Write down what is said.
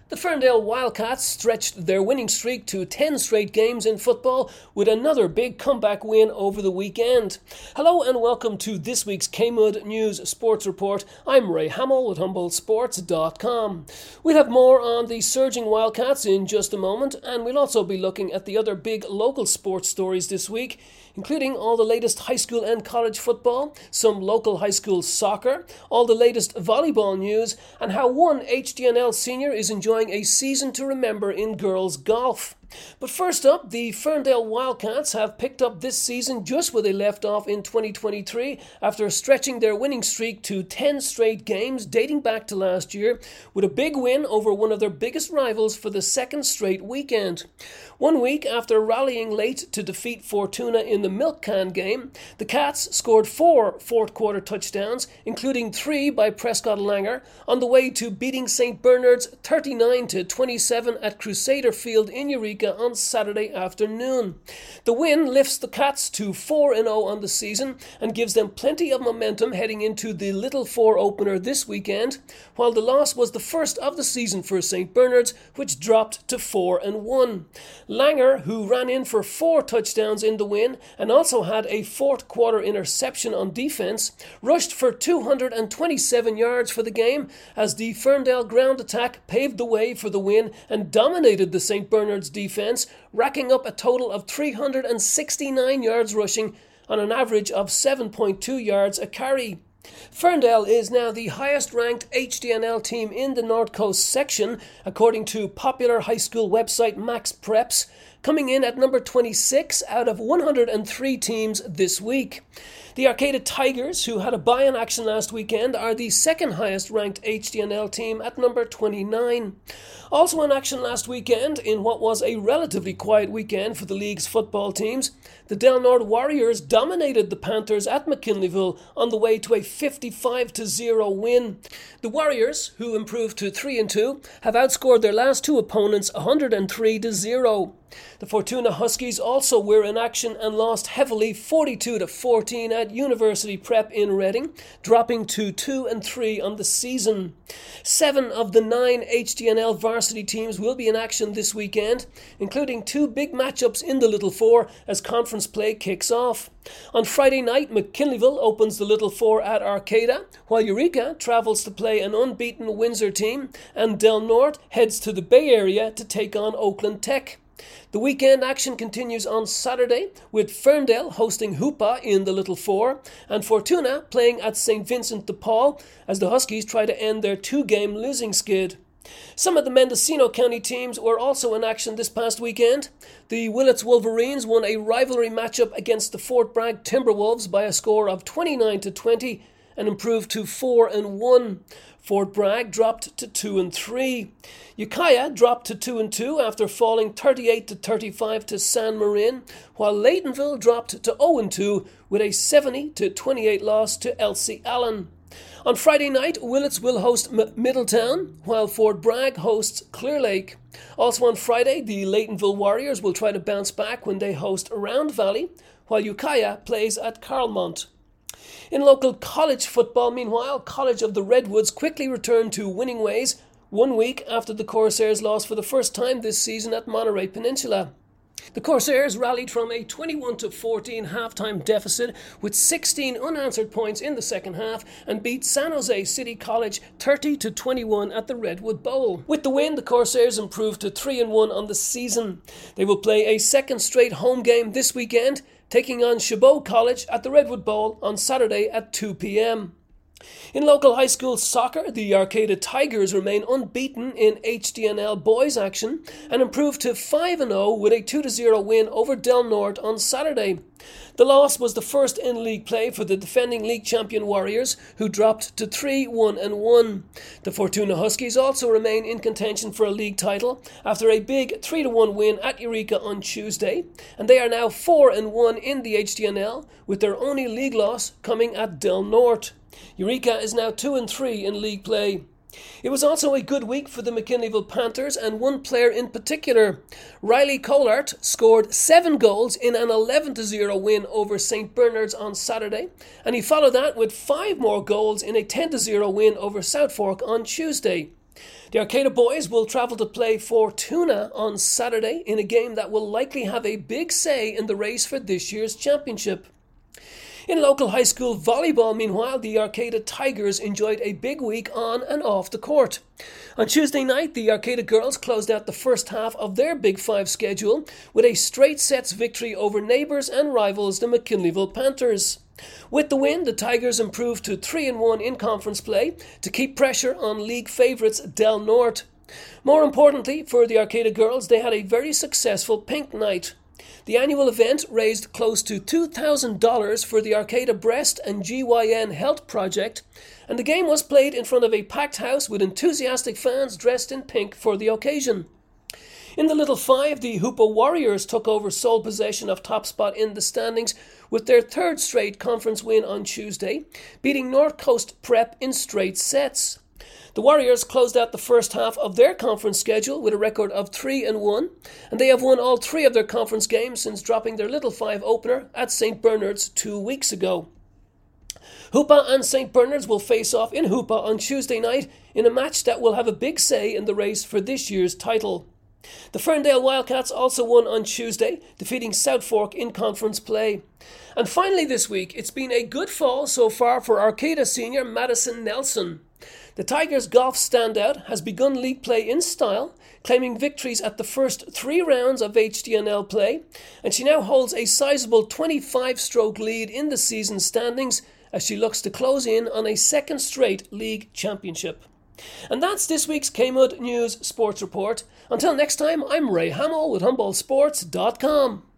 The Ferndale Wildcats stretched their winning streak to 10 straight games in football with another big comeback win over the weekend. Hello and welcome to this week's Kmud News Sports Report. I'm Ray Hamill with HumboldtSports.com. We'll have more on the surging Wildcats in just a moment, and we'll also be looking at the other big local sports stories this week, including all the latest high school and college football, some local high school soccer, all the latest volleyball news, and how one HDNL senior is enjoying a season to remember in girls golf. But first up, the Ferndale Wildcats have picked up this season just where they left off in 2023 after stretching their winning streak to 10 straight games dating back to last year with a big win over one of their biggest rivals for the second straight weekend. 1 week after rallying late to defeat Fortuna in the Milk Can game, the Cats scored 4 fourth-quarter touchdowns, including 3 by Prescott Langer, on the way to beating St. Bernard's 39-27 at Crusader Field in Eureka on Saturday afternoon. The win lifts the Cats to 4-0 on the season and gives them plenty of momentum heading into the Little Four opener this weekend, while the loss was the first of the season for St. Bernard's, which dropped to 4-1. Langer, who ran in for 4 touchdowns in the win and also had a fourth-quarter interception on defense, rushed for 227 yards for the game as the Ferndale ground attack paved the way for the win and dominated the St. Bernard's defense, racking up a total of 369 yards rushing on an average of 7.2 yards a carry. Ferndale is now the highest-ranked HDNL team in the North Coast section, according to popular high school website Max Preps, coming in at number 26 out of 103 teams this week. The Arcata Tigers, who had a bye in action last weekend, are the second highest-ranked HDNL team at number 29. Also in action last weekend, in what was a relatively quiet weekend for the league's football teams, the Del Norte Warriors dominated the Panthers at McKinleyville on the way to a 55-0 win. The Warriors, who improved to 3-2, have outscored their last 2 opponents 103-0. The Fortuna Huskies also were in action and lost heavily 42-14 at University Prep in Reading, dropping to 2-3 on the season. 7 of the 9 HDNL varsity teams will be in action this weekend, including 2 big matchups in the Little Four as conference play kicks off. On Friday night, McKinleyville opens the Little Four at Arcata, while Eureka travels to play an unbeaten Windsor team, and Del Norte heads to the Bay Area to take on Oakland Tech. The weekend action continues on Saturday, with Ferndale hosting Hoopa in the Little Four, and Fortuna playing at St. Vincent de Paul as the Huskies try to end their 2-game losing skid. Some of the Mendocino County teams were also in action this past weekend. The Willits Wolverines won a rivalry matchup against the Fort Bragg Timberwolves by a score of 29-20 and improved to 4-1. Fort Bragg dropped to 2-3. Ukiah dropped to 2-2 after falling 38-35 to San Marin, while Laytonville dropped to 0-2 with a 70-28 loss to Elsie Allen. On Friday night, Willits will host Middletown, while Fort Bragg hosts Clear Lake. Also on Friday, the Laytonville Warriors will try to bounce back when they host Round Valley, while Ukiah plays at Carlmont. In local college football, meanwhile, College of the Redwoods quickly returned to winning ways 1 week after the Corsairs lost for the first time this season at Monterey Peninsula. The Corsairs rallied from a 21-14 halftime deficit with 16 unanswered points in the second half and beat San Jose City College 30-21 at the Redwood Bowl. With the win, the Corsairs improved to 3-1 on the season. They will play a second straight home game this weekend, taking on Chabot College at the Redwood Bowl on Saturday at 2 p.m. In local high school soccer, the Arcata Tigers remain unbeaten in HDNL boys action and improved to 5-0 with a 2-0 win over Del Norte on Saturday. The loss was the first in league play for the defending league champion Warriors, who dropped to 3-1-1. The Fortuna Huskies also remain in contention for a league title after a big 3-1 win at Eureka on Tuesday, and they are now 4-1 in the HDNL, with their only league loss coming at Del Norte. Eureka is now 2-3 in league play. It was also a good week for the McKinleyville Panthers, and one player in particular. Riley Colart scored 7 goals in an 11-0 win over St. Bernard's on Saturday, and he followed that with 5 more goals in a 10-0 win over South Fork on Tuesday. The Arcata boys will travel to play Fortuna on Saturday in a game that will likely have a big say in the race for this year's championship. In local high school volleyball, meanwhile, the Arcata Tigers enjoyed a big week on and off the court. On Tuesday night, the Arcata girls closed out the first half of their Big Five schedule with a straight sets victory over neighbours and rivals, the McKinleyville Panthers. With the win, the Tigers improved to 3-1 in conference play to keep pressure on league favourites Del Norte. More importantly, for the Arcata girls, they had a very successful pink night. The annual event raised close to $2,000 for the Arcata Breast and GYN Health Project, and the game was played in front of a packed house with enthusiastic fans dressed in pink for the occasion. In the Little Five, the Hoopa Warriors took over sole possession of top spot in the standings with their third straight conference win on Tuesday, beating North Coast Prep in straight sets. The Warriors closed out the first half of their conference schedule with a record of 3-1, and they have won all three of their conference games since dropping their Little Five opener at St. Bernard's 2 weeks ago. Hoopa and St. Bernard's will face off in Hoopa on Tuesday night in a match that will have a big say in the race for this year's title. The Ferndale Wildcats also won on Tuesday, defeating South Fork in conference play. And finally this week, it's been a good fall so far for Arcata senior Madison Nelson. The Tigers golf standout has begun league play in style, claiming victories at the first 3 rounds of HDNL play, and she now holds a sizable 25-stroke lead in the season standings as she looks to close in on a second straight league championship. And that's this week's KMUD News Sports Report. Until next time, I'm Ray Hamill with HumboldtSports.com.